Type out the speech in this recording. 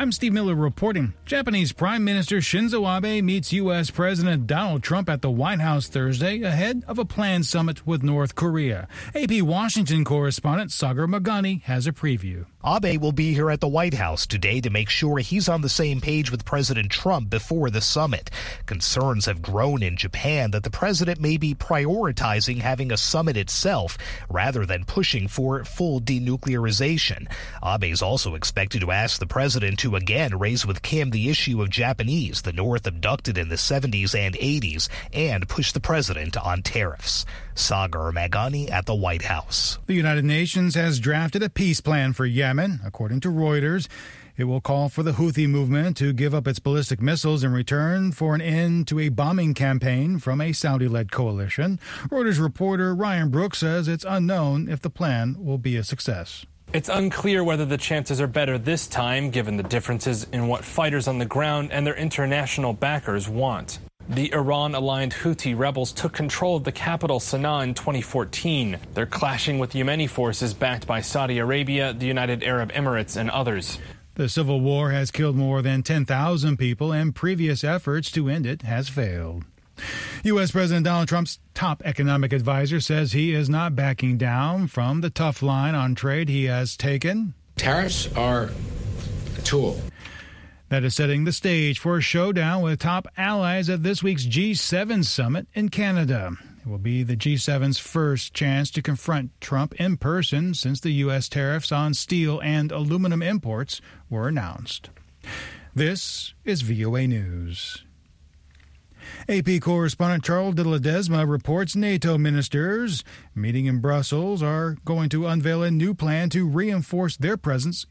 I'm Steve Miller reporting. Japanese Prime Minister Shinzo Abe meets U.S. President Donald Trump at the White House Thursday ahead of a planned summit with North Korea. AP Washington correspondent Sagar Magani has a preview. Abe will be here at the White House today to make sure he's on the same page with President Trump before the summit. Concerns have grown in Japan that the president may be prioritizing having a summit itself rather than pushing for full denuclearization. Abe is also expected to ask the president to again raise with Kim the issue of Japanese the North abducted in the 70s and 80s and push the president on tariffs. Sagar Magani at the White House. The United Nations has drafted a peace plan for Yemen, according to Reuters. It will call for the Houthi movement to give up its ballistic missiles in return for an end to a bombing campaign from a Saudi-led coalition. Reuters reporter Ryan Brooks says it's unknown if the plan will be a success. It's unclear whether the chances are better this time, given the differences in what fighters on the ground and their international backers want. The Iran-aligned Houthi rebels took control of the capital Sana'a in 2014. They're clashing with Yemeni forces backed by Saudi Arabia, the United Arab Emirates, and others. The civil war has killed more than 10,000 people, and previous efforts to end it has failed. U.S. President Donald Trump's top economic advisor says he is not backing down from the tough line on trade he has taken. Tariffs are a tool. That is setting the stage for a showdown with top allies at this week's G7 summit in Canada. It will be the G7's first chance to confront Trump in person since the U.S. tariffs on steel and aluminum imports were announced. This is VOA News. AP correspondent Charles de Ledesma reports NATO ministers meeting in Brussels are going to unveil a new plan to reinforce their presence